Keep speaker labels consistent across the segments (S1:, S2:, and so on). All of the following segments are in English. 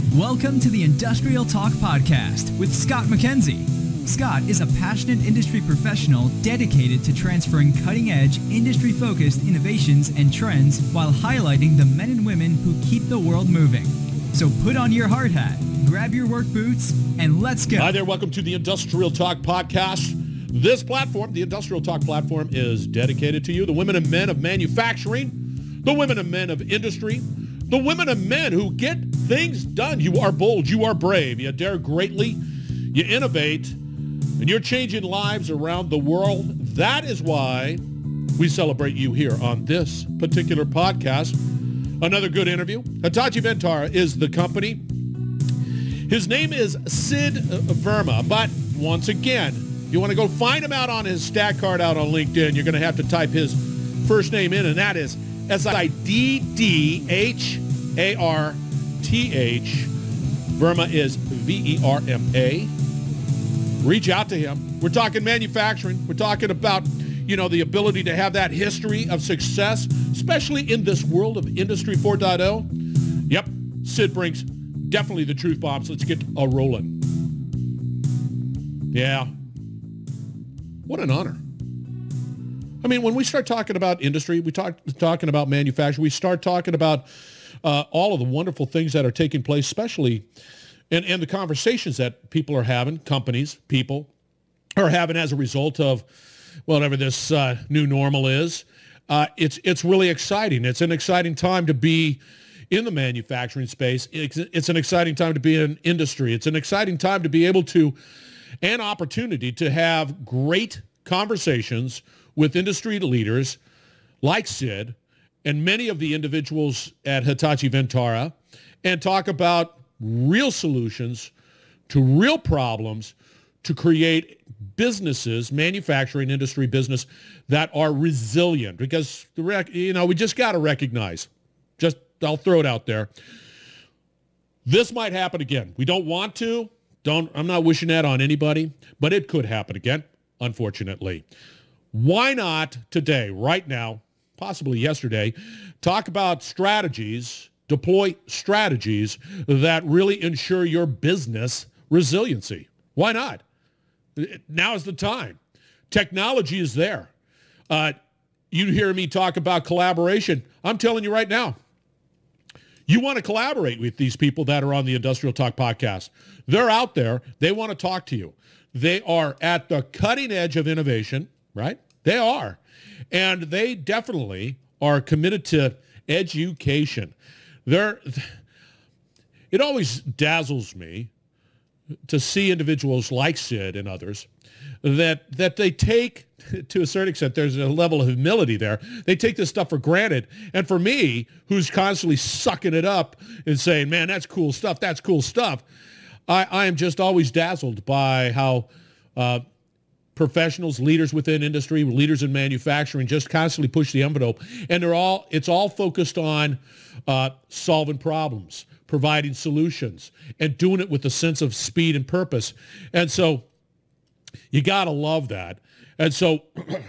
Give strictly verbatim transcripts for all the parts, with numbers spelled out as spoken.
S1: Welcome to the Industrial Talk Podcast with Scott McKenzie. Scott is a passionate industry professional dedicated to transferring cutting-edge, industry-focused innovations and trends while highlighting the men and women who keep the world moving. So put on your hard hat, grab your work boots, and let's go.
S2: Hi there. Welcome to the Industrial Talk Podcast. This platform, the Industrial Talk platform, is dedicated to you, the women and men of manufacturing, the women and men of industry, the women and men who get things done. You are bold. You are brave. You dare greatly. You innovate. And you're changing lives around the world. That is why we celebrate you here on this particular podcast. Another good interview. Hitachi Vantara is the company. His name is Sid Verma. But once again, if you want to go find him out on his stat card out on LinkedIn, you're going to have to type his first name in, and that is S I D D H A R T H. Verma is V E R M A. Reach out to him. We're talking manufacturing. We're talking about, you know, the ability to have that history of success, especially in this world of Industry four point oh. Yep, Sid brings definitely the truth bombs. Let's get a rolling. Yeah. What an honor. I mean, when we start talking about industry, we talk talking about manufacturing, we start talking about uh, all of the wonderful things that are taking place, especially and, and the conversations that people are having, companies, people are having as a result of whatever this uh, new normal is. Uh, it's it's really exciting. It's an exciting time to be in the manufacturing space. It's, it's an exciting time to be in industry. It's an exciting time to be able to, an opportunity to have great conversations with industry leaders like Sid and many of the individuals at Hitachi Vantara and talk about real solutions to real problems to create businesses, manufacturing industry business that are resilient, because the rec- you know, we just got to recognize, just I'll throw it out there. This might happen again. We don't want to. Don't I'm not wishing that on anybody, but it could happen again, unfortunately. Why not today, right now, possibly yesterday, talk about strategies, deploy strategies that really ensure your business resiliency? Why not? Now is the time. Technology is there. Uh, you hear me talk about collaboration. I'm telling you right now, you want to collaborate with these people that are on the Industrial Talk Podcast. They're out there. They want to talk to you. They are at the cutting edge of innovation. Right? They are. And they definitely are committed to education. They're, it always dazzles me to see individuals like Sid and others that that they take, to a certain extent, there's a level of humility there. They take this stuff for granted. And for me, who's constantly sucking it up and saying, man, that's cool stuff, that's cool stuff, I, I am just always dazzled by how uh, professionals, leaders within industry, leaders in manufacturing just constantly push the envelope. And they're all, it's all focused on uh, solving problems, providing solutions, and doing it with a sense of speed and purpose. And so you got to love that. And so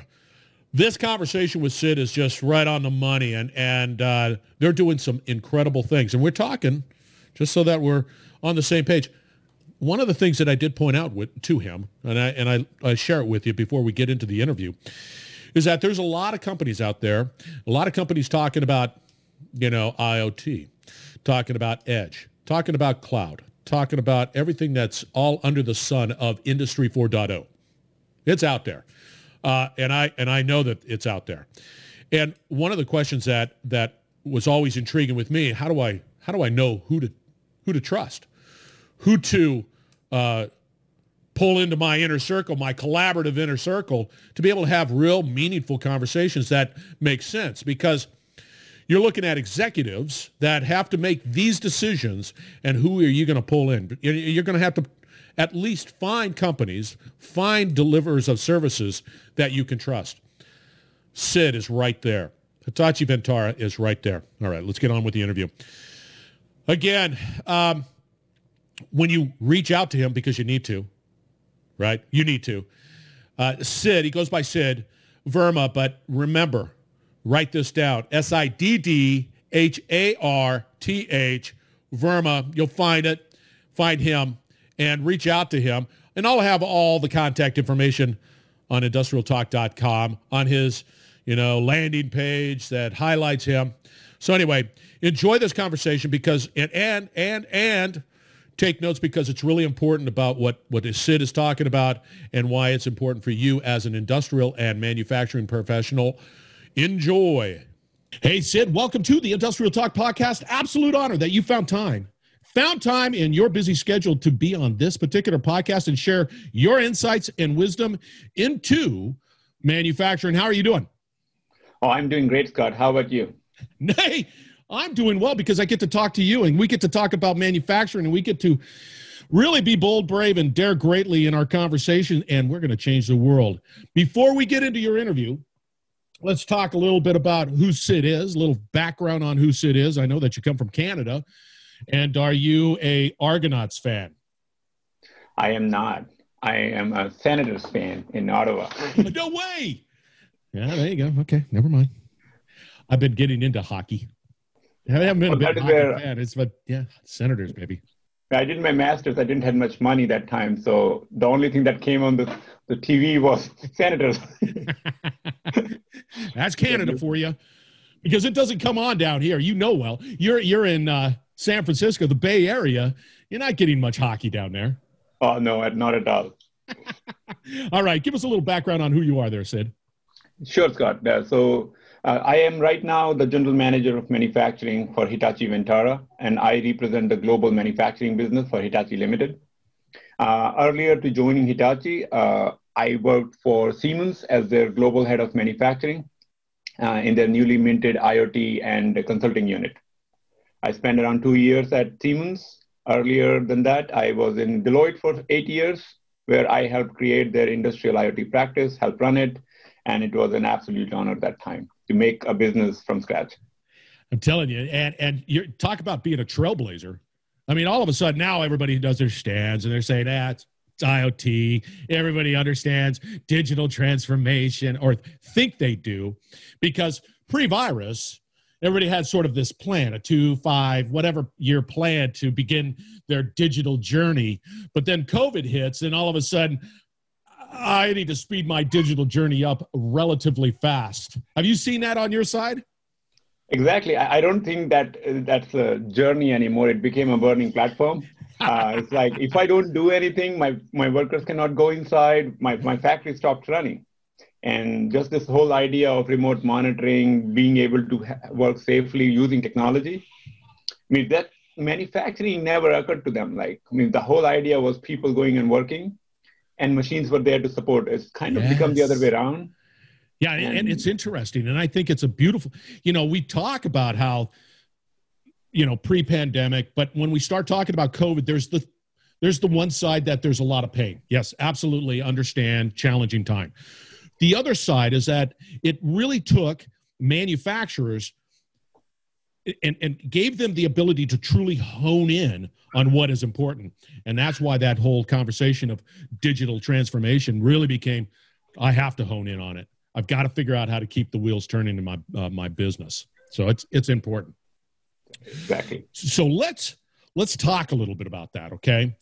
S2: this conversation with Sid is just right on the money, and, and uh, they're doing some incredible things. And we're talking, just so that we're on the same page, one of the things that I did point out with, to him, and I and I, I share it with you before we get into the interview, is that there's a lot of companies out there, a lot of companies talking about, you know, IoT, talking about edge, talking about cloud, talking about everything that's all under the sun of Industry four point oh. It's out there, uh, and I and I know that it's out there. And one of the questions that that was always intriguing with me: how do I how do I know who to who to trust, who to Uh, pull into my inner circle, my collaborative inner circle, to be able to have real meaningful conversations that make sense? Because you're looking at executives that have to make these decisions, and who are you going to pull in? You're going to have to at least find companies, find deliverers of services that you can trust. Sid is right there. Hitachi Vantara is right there. All right, let's get on with the interview. Again, um, when you reach out to him, because you need to, right? You need to. Uh, Sid, he goes by Sid Verma, but remember, write this down. S I D D H A R T H, Verma. You'll find it, find him, and reach out to him. And I'll have all the contact information on industrial talk dot com on his, you know, landing page that highlights him. So anyway, enjoy this conversation because, and, and, and, and take notes because it's really important about what, what Sid is talking about and why it's important for you as an industrial and manufacturing professional. Enjoy. Hey, Sid, welcome to the Industrial Talk Podcast. Absolute honor that you found time. Found time in your busy schedule to be on this particular podcast and share your insights and wisdom into manufacturing. How are you doing?
S3: Oh, I'm doing great, Scott. How about you?
S2: Hey, I'm doing well because I get to talk to you and we get to talk about manufacturing and we get to really be bold, brave, and dare greatly in our conversation, and we're going to change the world. Before we get into your interview, let's talk a little bit about who Sid is, a little background on who Sid is. I know that you come from Canada. And are you a Argonauts fan?
S3: I am not. I am a Senators fan in Ottawa.
S2: No way. Yeah, there you go. Okay, never mind. I've been getting into hockey. I haven't been well, a big hockey where, fan. It's but yeah, Senators, baby.
S3: I did my master's. I didn't have much money that time, so the only thing that came on the, the T V was Senators.
S2: That's Canada for you, because it doesn't come on down here. You know well. You're you're in uh, San Francisco, the Bay Area. You're not getting much hockey down there.
S3: Oh no, not at all.
S2: All right, give us a little background on who you are there, Sid.
S3: Sure, Scott. Uh, so uh, I am right now the general manager of manufacturing for Hitachi Vantara, and I represent the global manufacturing business for Hitachi Limited. Uh, earlier to joining Hitachi, uh, I worked for Siemens as their global head of manufacturing uh, in their newly minted IoT and consulting unit. I spent around two years at Siemens. Earlier than that, I was in Deloitte for eight years, where I helped create their industrial IoT practice, helped run it, and it was an absolute honor at that time to make a business from scratch.
S2: I'm telling you, and and you talk about being a trailblazer. I mean, all of a sudden now everybody does their stands and they're saying, ah, it's, it's IoT. Everybody understands digital transformation, or think they do, because pre-virus, everybody had sort of this plan, a two, five, whatever year plan to begin their digital journey. But then COVID hits, and all of a sudden, I need to speed my digital journey up relatively fast. Have you seen that on your side?
S3: Exactly. I don't think that that's a journey anymore. It became a burning platform. Uh, it's like, if I don't do anything, my, my workers cannot go inside, my, my factory stops running. And just this whole idea of remote monitoring, being able to ha- work safely using technology, I mean, that manufacturing never occurred to them. Like, I mean, the whole idea was people going and working, and machines were there to support. It's kind of yes. become the other way around.
S2: Yeah, and, and it's interesting. And I think it's a beautiful, you know, we talk about how, you know, pre-pandemic, but when we start talking about COVID, there's the there's the one side that there's a lot of pain. Yes, absolutely understand, challenging time. The other side is that it really took manufacturers and, and gave them the ability to truly hone in on what is important. And that's why that whole conversation of digital transformation really became, I have to hone in on it. I've got to figure out how to keep the wheels turning in my uh, my business. So it's it's important.
S3: Exactly.
S2: So let's let's talk a little bit about that, okay?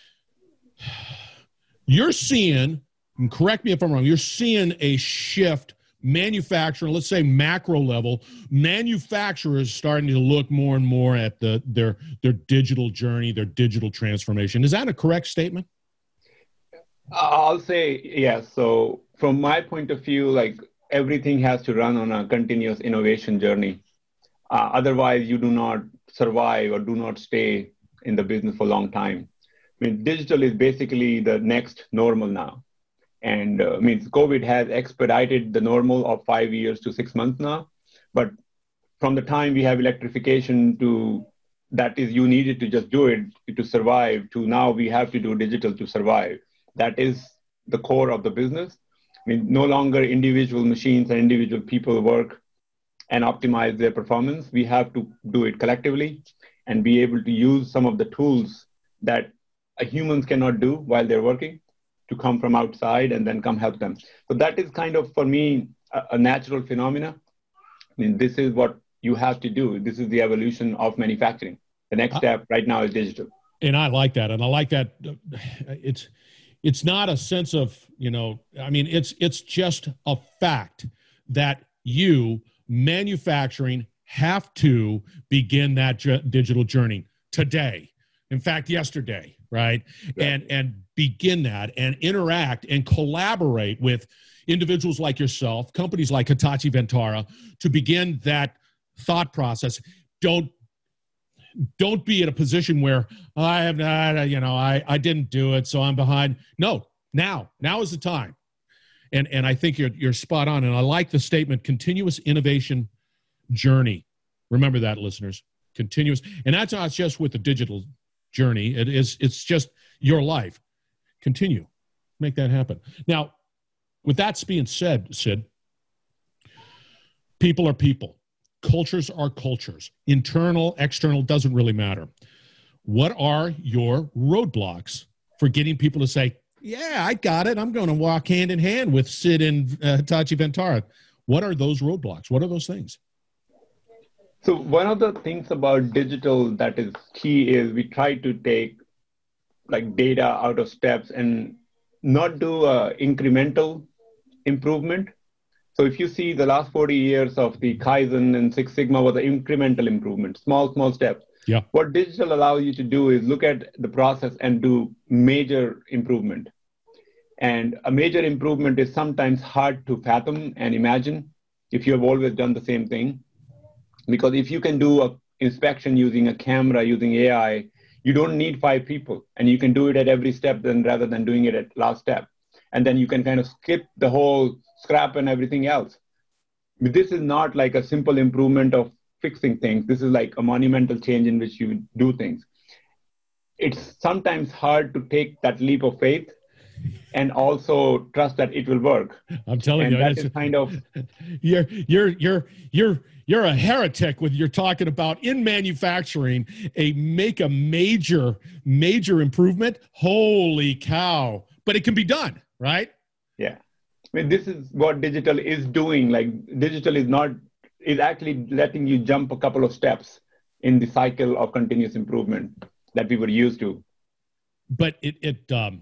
S2: You're seeing, and correct me if I'm wrong, you're seeing a shift, manufacturing, let's say macro level, manufacturers starting to look more and more at the their their digital journey, their digital transformation. Is that a correct statement?
S3: I'll say yes. So from my point of view, like, everything has to run on a continuous innovation journey. Uh, otherwise, you do not survive or do not stay in the business for a long time. I mean, digital is basically the next normal now. And uh, I mean, COVID has expedited the normal of five years to six months now. But from the time we have electrification to that is you needed to just do it to survive, to now we have to do digital to survive. That is the core of the business. I mean, no longer individual machines and individual people work and optimize their performance. We have to do it collectively and be able to use some of the tools that humans cannot do while they're working to come from outside and then come help them. So that is kind of, for me, a, a natural phenomena. I mean, this is what you have to do. This is the evolution of manufacturing. The next step right now is digital.
S2: And I like that. And I like that. It's, it's not a sense of, you know, I mean, it's, it's just a fact that you manufacturing have to begin that j- digital journey today. In fact, yesterday, right? Exactly. And, and begin that and interact and collaborate with individuals like yourself, companies like Hitachi Vantara, to begin that thought process. Don't, don't be in a position where oh, I have not, you know, I, I didn't do it, so I'm behind. No, now, now is the time. And, and I think you're, you're spot on. And I like the statement, continuous innovation journey. Remember that, listeners, continuous. And that's not just with the digital journey. It is, it's just your life. Continue, make that happen. Now, with that being said, Sid, people are people. Cultures are cultures. Internal, external, doesn't really matter. What are your roadblocks for getting people to say, yeah, I got it. I'm going to walk hand in hand with Sid and uh, Hitachi Vantara. What are those roadblocks? What are those things?
S3: So one of the things about digital that is key is we try to take like data out of steps and not do uh, incremental improvement. So if you see the last forty years of the Kaizen and Six Sigma was an incremental improvement, small, small steps.
S2: Yeah.
S3: What digital allows you to do is look at the process and do major improvement. And a major improvement is sometimes hard to fathom and imagine if you have always done the same thing. Because if you can do an inspection using a camera, using A I, you don't need five people. And you can do it at every step then rather than doing it at last step. And then you can kind of skip the whole scrap and everything else. But this is not like a simple improvement of fixing things. This is like a monumental change in which you do things. It's sometimes hard to take that leap of faith and also trust that it will work.
S2: I'm telling
S3: and
S2: you,
S3: that is kind of
S2: you're you're you're you're you're a heretic when you're talking about in manufacturing a make a major major improvement. Holy cow! But it can be done, right?
S3: Yeah. I mean, this is what digital is doing. Like digital is not is actually letting you jump a couple of steps in the cycle of continuous improvement that we were used to.
S2: But it it um.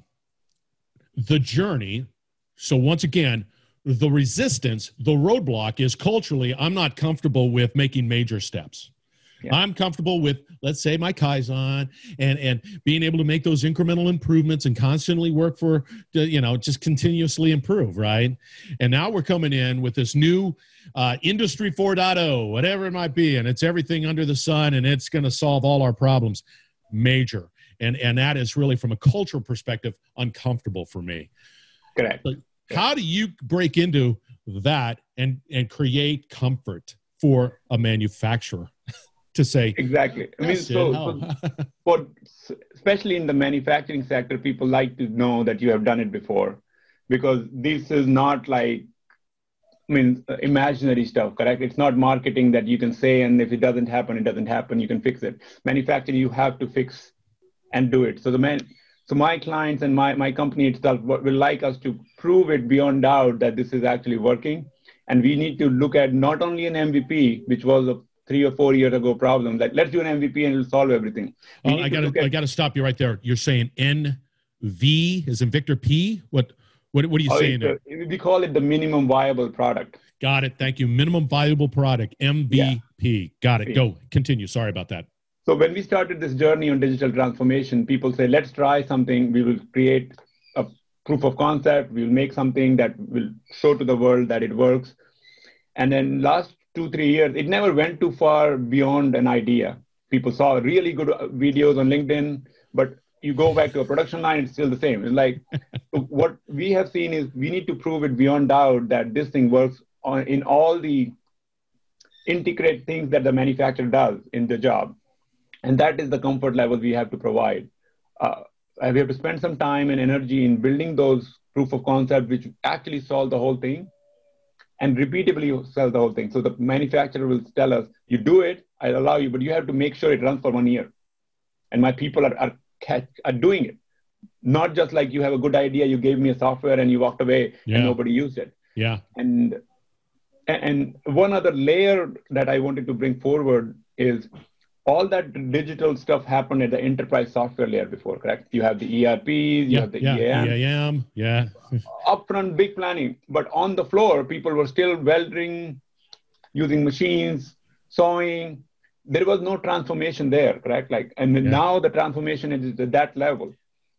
S2: The journey, so once again, the resistance, the roadblock is culturally, I'm not comfortable with making major steps. Yeah. I'm comfortable with, let's say, my Kaizen and, and being able to make those incremental improvements and constantly work for, you know, just continuously improve, right? And now we're coming in with this new uh, Industry four point oh, whatever it might be, and it's everything under the sun, and it's going to solve all our problems. Major. And and that is really, from a cultural perspective, uncomfortable for me.
S3: Correct.
S2: But how do you break into that and, and create comfort for a manufacturer to say?
S3: Exactly. I mean, so, so for, especially in the manufacturing sector, people like to know that you have done it before, because this is not like, I mean, imaginary stuff, correct? It's not marketing that you can say, and if it doesn't happen, it doesn't happen, you can fix it. Manufacturing, you have to fix and do it. So the man, so my clients and my, my company itself will like us to prove it beyond doubt that this is actually working. And we need to look at not only an M V P, which was a three or four years ago problem, that let's do an M V P and it'll solve everything.
S2: Oh, I gotta, I gotta stop you right there. You're saying N V as in Victor P? What, what, what are you
S3: oh,
S2: saying there?
S3: A, we call it the minimum viable product.
S2: Got it. Thank you. Minimum viable product, M V P. Yeah. Got it. Go. Continue. Sorry about that.
S3: So when we started this journey on digital transformation, people say, let's try something. We will create a proof of concept. We'll make something that will show to the world that it works. And then last two, three years, it never went too far beyond an idea. People saw really good videos on LinkedIn, but you go back to a production line, it's still the same. It's like, what we have seen is we need to prove it beyond doubt that this thing works on, in all the integrate things that the manufacturer does in the job. And that is the comfort level we have to provide. Uh, we have to spend some time and energy in building those proof of concept, which actually solve the whole thing and repeatably sell the whole thing. So the manufacturer will tell us, you do it, I'll allow you, but you have to make sure it runs for one year. And my people are, are, are doing it. Not just like you have a good idea, you gave me a software and you walked away yeah. and nobody used it.
S2: Yeah.
S3: And, and one other layer that I wanted to bring forward is all that digital stuff happened at the enterprise software layer before, correct? You have the E R Ps, you
S2: yeah,
S3: have the
S2: yeah,
S3: E A M.
S2: E A M, yeah.
S3: Upfront big planning, but on the floor, people were still welding, using machines, sewing. There was no transformation there, correct? Like, and
S2: Yeah.
S3: now the transformation is at that level.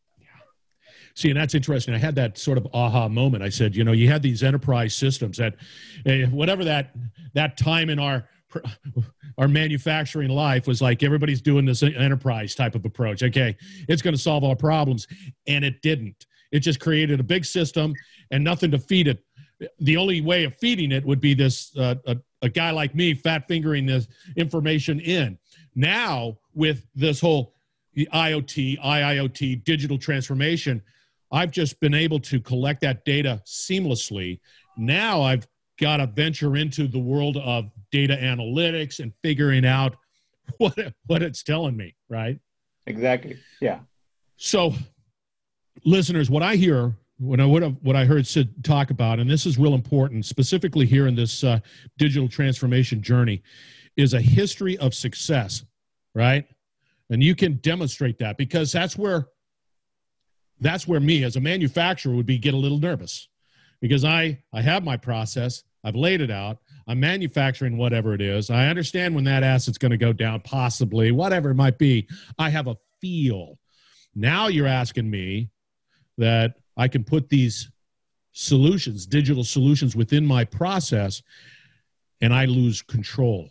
S2: See, and that's interesting. I had that sort of aha moment. I said, you know, you had these enterprise systems that, eh, whatever that that time in our our manufacturing life was like, everybody's doing this enterprise type of approach. Okay, it's going to solve all problems, and it didn't. It just created a big system and nothing to feed it. The only way of feeding it would be this uh, a, a guy like me fat fingering this information in. Now with this whole IoT, I I O T, digital transformation, I've just been able to collect that data seamlessly. Now I've got to venture into the world of data analytics and figuring out what what it's telling me, right?
S3: Exactly. Yeah.
S2: So, listeners, what I hear, what I, what I, what I heard Sid talk about, and this is real important, specifically here in this uh, digital transformation journey, is a history of success, right? And you can demonstrate that, because that's where that's where me as a manufacturer would be get a little nervous, because I, I have my process, I've laid it out, I'm manufacturing whatever it is, I understand when that asset's going to go down, possibly, whatever it might be, I have a feel. Now you're asking me that I can put these solutions, digital solutions within my process, and I lose control.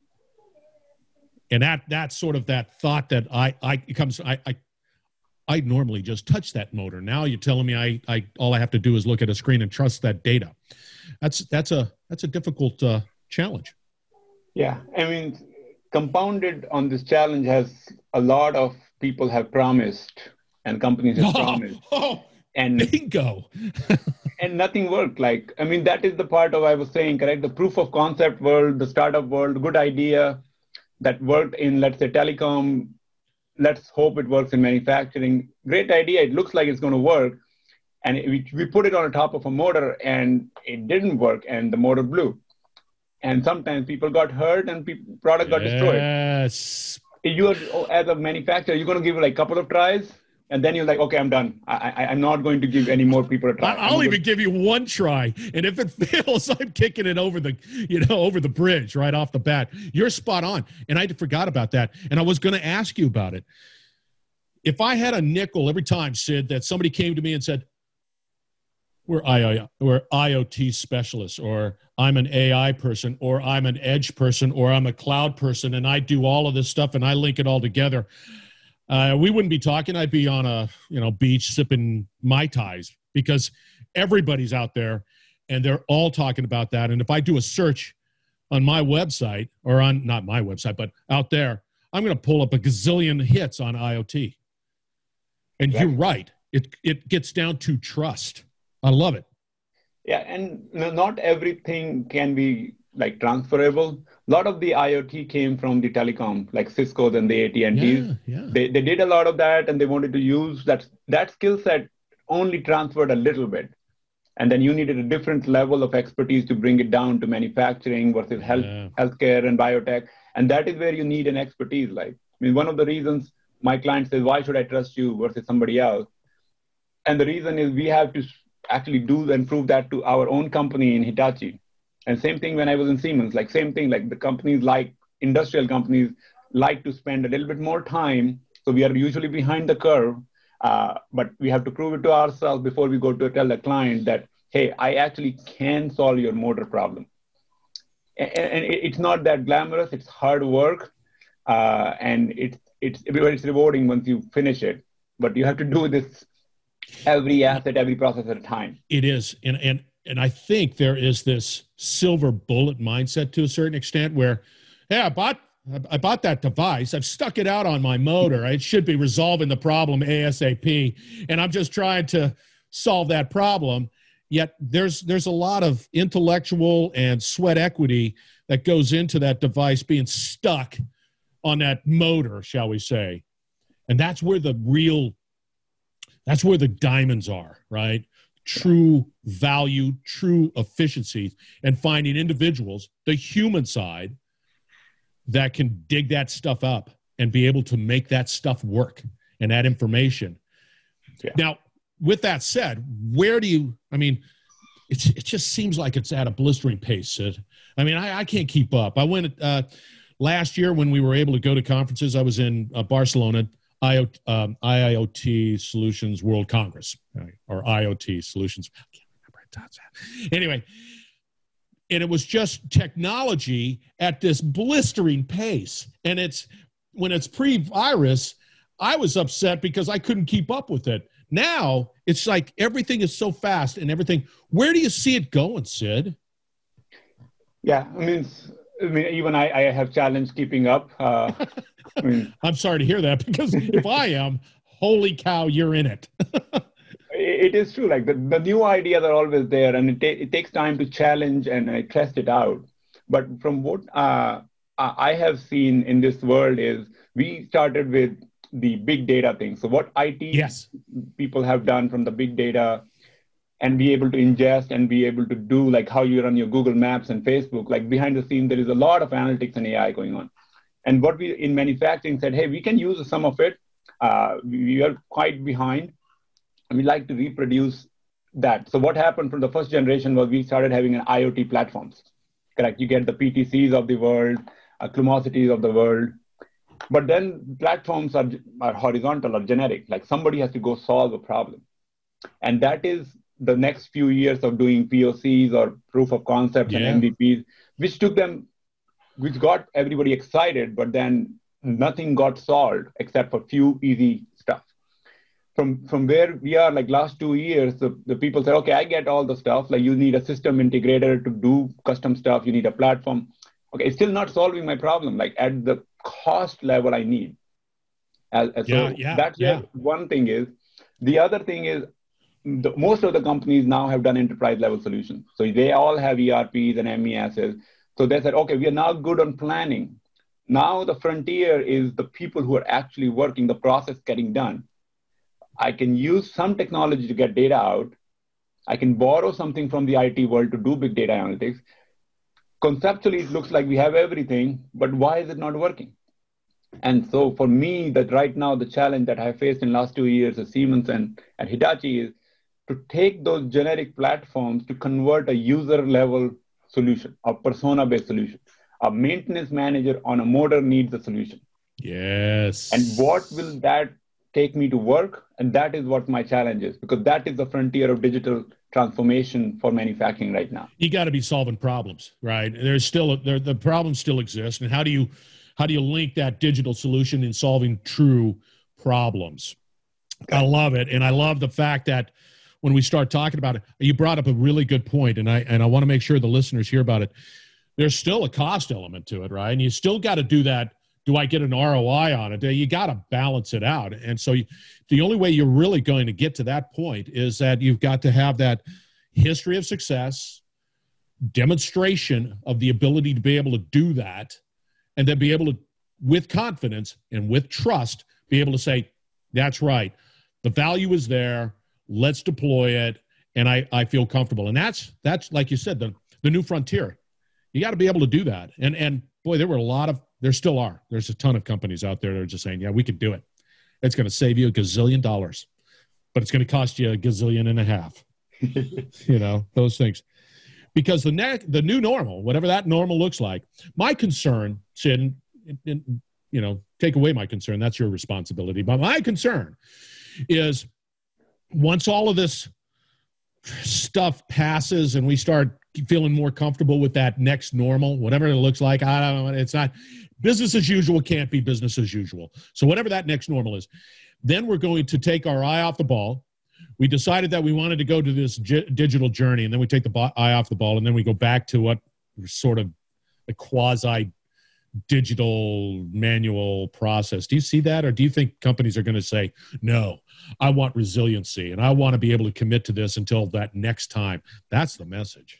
S2: And that that's sort of that thought that I, I it comes, I, I I normally just touch that motor. Now you're telling me I, I all I have to do is look at a screen and trust that data. That's that's a that's a difficult uh, challenge.
S3: Yeah, I mean, compounded on this challenge has a lot of people have promised and companies have
S2: oh,
S3: promised.
S2: Oh,
S3: and
S2: bingo.
S3: and nothing worked. Like, I mean, that is the part of I was saying, correct? The proof of concept world, the startup world, good idea that worked in, let's say, telecom. Let's hope it works in manufacturing. Great idea. It looks like it's going to work. And it, we, we put it on the top of a motor and it didn't work and the motor blew. And sometimes people got hurt and people, product got destroyed.
S2: Yes.
S3: You are, as a manufacturer, you're going to give it like a couple of tries and then you're like, okay, I'm done. I, I, I'm not going to give any more people a try.
S2: I'll
S3: I'm
S2: even give you one try. And if it fails, I'm kicking it over the, you know, over the bridge right off the bat. You're spot on. And I forgot about that. And I was going to ask you about it. If I had a nickel every time, Sid, that somebody came to me and said, we're I O, we're I O T specialists, or I'm an A I person, or I'm an edge person, or I'm a cloud person, and I do all of this stuff and I link it all together, Uh, we wouldn't be talking. I'd be on a you know beach sipping Mai Tais, because everybody's out there and they're all talking about that. And if I do a search on my website, or on not my website, but out there, I'm going to pull up a gazillion hits on I O T. And exactly. You're right. It it gets down to trust. I love it.
S3: Yeah, and not everything can be like transferable. A lot of the I O T came from the telecom, like Cisco's and the A T and T's.
S2: Yeah, yeah.
S3: They they did a lot of that, and they wanted to use that that skill set only transferred a little bit, and then you needed a different level of expertise to bring it down to manufacturing versus health
S2: yeah.
S3: healthcare and biotech, and that is where you need an expertise. Like, I mean, one of the reasons my client says, "Why should I trust you versus somebody else?" And the reason is we have to actually do and prove that to our own company in Hitachi. And same thing when I was in Siemens, like same thing, like the companies like industrial companies like to spend a little bit more time. So we are usually behind the curve, uh, but we have to prove it to ourselves before we go to tell the client that, hey, I actually can solve your motor problem. And, and it's not that glamorous, it's hard work. Uh, and it's, it's, it's rewarding once you finish it, but you have to do this every asset, every process at a time.
S2: It is. And, and, And I think there is this silver bullet mindset to a certain extent where, hey, I bought, I bought that device. I've stuck it out on my motor. It should be resolving the problem ASAP. And I'm just trying to solve that problem. Yet there's, there's a lot of intellectual and sweat equity that goes into that device being stuck on that motor, shall we say. And that's where the real, that's where the diamonds are, right? True value, true efficiency, and finding individuals, the human side, that can dig that stuff up and be able to make that stuff work and that information. Yeah. Now, with that said, where do you, I mean, it's, it just seems like it's at a blistering pace, Sid. I mean, I, I can't keep up. I went uh, last year when we were able to go to conferences. I was in uh, Barcelona, I O T, um, I I O T Solutions World Congress, or I O T Solutions. I can't remember that. Anyway, and it was just technology at this blistering pace. And it's when it's pre-virus, I was upset because I couldn't keep up with it. Now it's like everything is so fast and everything. Where do you see it going, Sid?
S3: Yeah, I mean, I mean, even I, I have challenged keeping up. Uh, I mean,
S2: I'm sorry to hear that, because if I am, holy cow, you're in it.
S3: It is true. Like the, the new ideas are always there, and it, ta- it takes time to challenge and uh, test it out. But from what uh, I have seen in this world is we started with the big data thing. So what I T
S2: yes.
S3: people have done from the big data and be able to ingest and be able to do like how you run your Google Maps and Facebook, like behind the scenes, there is a lot of analytics and A I going on. And what we in manufacturing said, hey, we can use some of it. Uh, we are quite behind. And we like to reproduce that. So what happened from the first generation was we started having an I O T platforms. Correct. You get the P T Cs of the world, uh, Clumosities of the world. But then platforms are, are horizontal or generic. Like somebody has to go solve a problem. And that is the next few years of doing P O Cs or proof of concepts yeah. and M V Ps, which took them, which got everybody excited, but then nothing got solved except for few easy stuff. From from where we are, like last two years, the, the people said, okay, I get all the stuff. Like you need a system integrator to do custom stuff. You need a platform. Okay, it's still not solving my problem, like at the cost level I need. As, as
S2: yeah,
S3: so
S2: yeah,
S3: that's
S2: yeah.
S3: one thing is. The other thing is, the, most of the companies now have done enterprise level solutions. So they all have E R Ps and M E Ss. So they said, okay, we are now good on planning. Now the frontier is the people who are actually working, the process getting done. I can use some technology to get data out. I can borrow something from the I T world to do big data analytics. Conceptually, it looks like we have everything, but why is it not working? And so for me, that right now, the challenge that I faced in the last two years at Siemens and at Hitachi is to take those generic platforms to convert a user level solution, a persona-based solution. A maintenance manager on a motor needs a solution.
S2: Yes.
S3: And what will that take me to work? And that is what my challenge is, because that is the frontier of digital transformation for manufacturing right now.
S2: You got to be solving problems, right? There's still, there, the problems still exist. And how do you, how do you link that digital solution in solving true problems? Okay. I love it. And I love the fact that when we start talking about it, you brought up a really good point, and I, and I want to make sure the listeners hear about it. There's still a cost element to it, right? And you still got to do that. Do I get an R O I on it? You got to balance it out. And so you, the only way you're really going to get to that point is that you've got to have that history of success, demonstration of the ability to be able to do that, and then be able to, with confidence and with trust, be able to say, that's right, the value is there, let's deploy it, and I, I feel comfortable. And that's, that's like you said, the, the new frontier. You got to be able to do that. And, and boy, there were a lot of, there still are. There's a ton of companies out there that are just saying, yeah, we could do it. It's going to save you a gazillion dollars, but it's going to cost you a gazillion and a half. You know, those things. Because the ne- the new normal, whatever that normal looks like, my concern, Sid, and, and, you know, take away my concern, that's your responsibility. But my concern is once all of this stuff passes and we start feeling more comfortable with that next normal, whatever it looks like, I don't know, it's not, business as usual can't be business as usual. So whatever that next normal is, then we're going to take our eye off the ball. We decided that we wanted to go to this j- digital journey, and then we take the bo- eye off the ball, and then we go back to what sort of a quasi digital manual process. Do you see that? Or do you think companies are going to say, no, I want resiliency and I want to be able to commit to this until that next time? That's the message.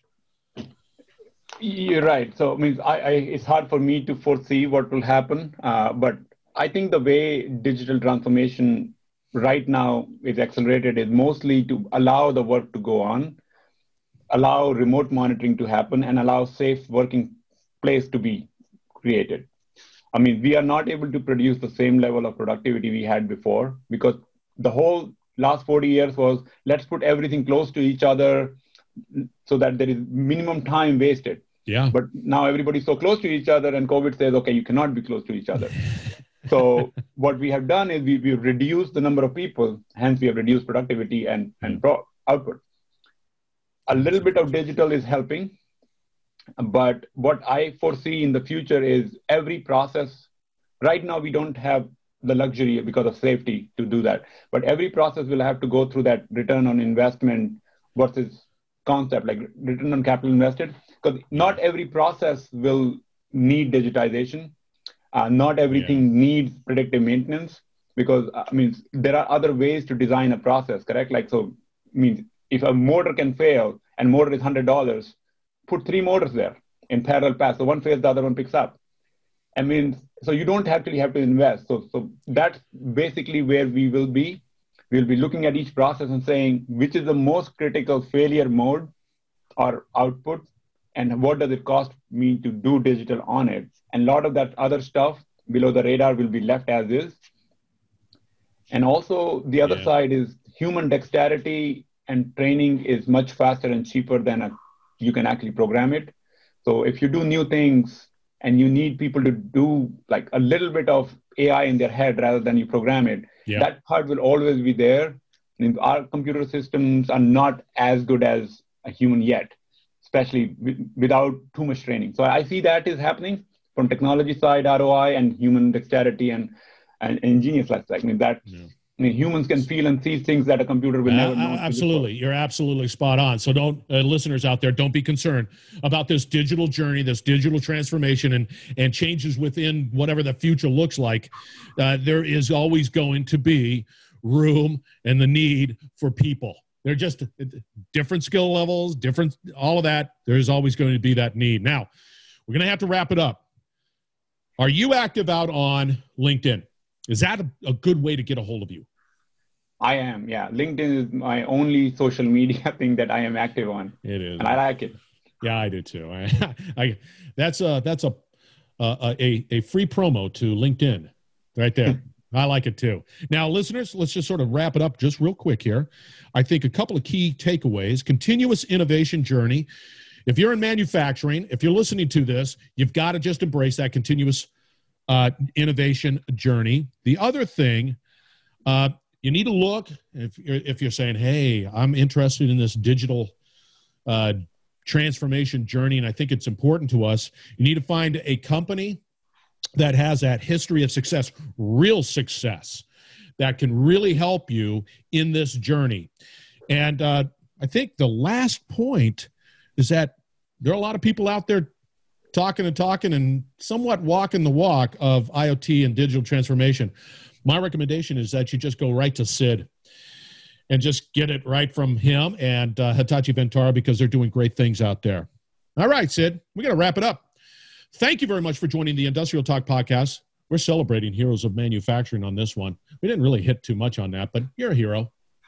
S3: You're right. So I mean, I, I, it's hard for me to foresee what will happen. Uh, but I think the way digital transformation right now is accelerated is mostly to allow the work to go on, allow remote monitoring to happen, and allow safe working place to be created. I mean, we are not able to produce the same level of productivity we had before because the whole last forty years was let's put everything close to each other so that there is minimum time wasted.
S2: Yeah.
S3: But now everybody's so close to each other and COVID says, okay, you cannot be close to each other. So what we have done is we, we've reduced the number of people, hence we have reduced productivity and, and pro- output. A little bit of digital is helping, but what I foresee in the future is every process, right now we don't have the luxury because of safety to do that, but every process will have to go through that return on investment versus concept, like return on capital invested, because not every process will need digitization. Uh, not everything yeah. needs predictive maintenance because, I mean, there are other ways to design a process, correct? Like, so, I mean, if a motor can fail and motor is one hundred dollars, put three motors there in parallel paths. So one fails, the other one picks up. I mean, so you don't actually have to invest. So, so that's basically where we will be. We'll be looking at each process and saying, which is the most critical failure mode or output, and what does it cost me to do digital on it? And a lot of that other stuff below the radar will be left as is. And also the other yeah. side is human dexterity and training is much faster and cheaper than a, you can actually program it. So if you do new things and you need people to do like a little bit of A I in their head rather than you program it, yeah. that part will always be there. And our computer systems are not as good as a human yet, especially w- without too much training. So I see that is happening from technology side, R O I, and human dexterity and, and ingenious like that. I mean, that yeah. I mean, humans can feel and see things that a computer will uh, never know.
S2: Absolutely. You're absolutely spot on. So don't, uh, listeners out there, don't be concerned about this digital journey, this digital transformation and, and changes within whatever the future looks like. Uh, there is always going to be room and the need for people. They're just different skill levels, different, all of that. There's always going to be that need. Now, we're going to have to wrap it up. Are you active out on LinkedIn? Is that a, a good way to get a hold of you?
S3: I am, yeah. LinkedIn is my only social media thing that I am active on.
S2: It is.
S3: And I like it.
S2: Yeah, I do too. I, I that's a, that's a, a, a, a free promo to LinkedIn right there. I like it too. Now, listeners, let's just sort of wrap it up just real quick here. I think a couple of key takeaways: continuous innovation journey. If you're in manufacturing, if you're listening to this, you've got to just embrace that continuous uh, innovation journey. The other thing, uh, you need to look, if you're, if you're saying, hey, I'm interested in this digital uh, transformation journey, and I think it's important to us, you need to find a company that has that history of success, real success, that can really help you in this journey. And uh, I think the last point is that there are a lot of people out there talking and talking and somewhat walking the walk of I O T and digital transformation. My recommendation is that you just go right to Sid and just get it right from him and uh, Hitachi Vantara, because they're doing great things out there. All right, Sid, we got to wrap it up. Thank you very much for joining the Industrial Talk podcast. We're celebrating heroes of manufacturing on this one. We didn't really hit too much on that, but you're a hero.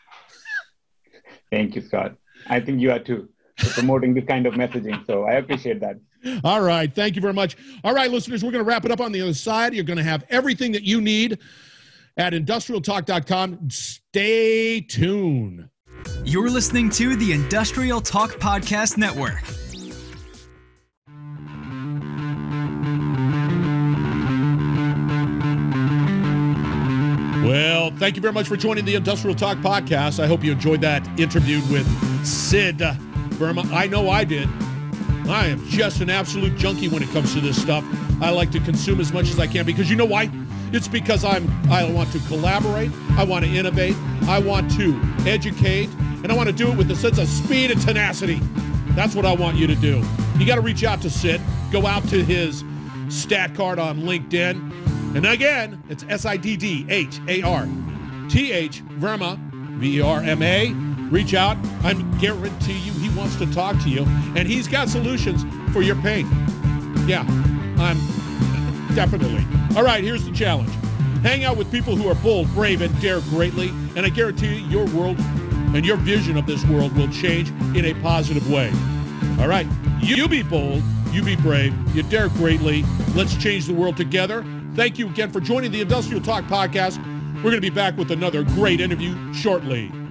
S3: Thank you, Scott. I think you are too, for promoting this kind of messaging. So I appreciate that.
S2: All right. Thank you very much. All right, listeners, we're going to wrap it up on the other side. You're going to have everything that you need at industrial talk dot com. Stay tuned.
S1: You're listening to the Industrial Talk Podcast Network.
S2: Well, thank you very much for joining the Industrial Talk podcast. I hope you enjoyed that interview with Sid Verma. I know I did. I am just an absolute junkie when it comes to this stuff. I like to consume as much as I can because you know why? It's because I'm, I want to collaborate. I want to innovate. I want to educate. And I want to do it with a sense of speed and tenacity. That's what I want you to do. You got to reach out to Sid. Go out to his stat card on LinkedIn. And again, it's S I D D H A R T H, Verma, V E R M A. Reach out. I guarantee you he wants to talk to you. And he's got solutions for your pain. Yeah, I'm definitely. All right, here's the challenge. Hang out with people who are bold, brave, and dare greatly. And I guarantee you your world and your vision of this world will change in a positive way. All right, you be bold. You be brave. You dare greatly. Let's change the world together. Thank you again for joining the Industrial Talk Podcast. We're going to be back with another great interview shortly.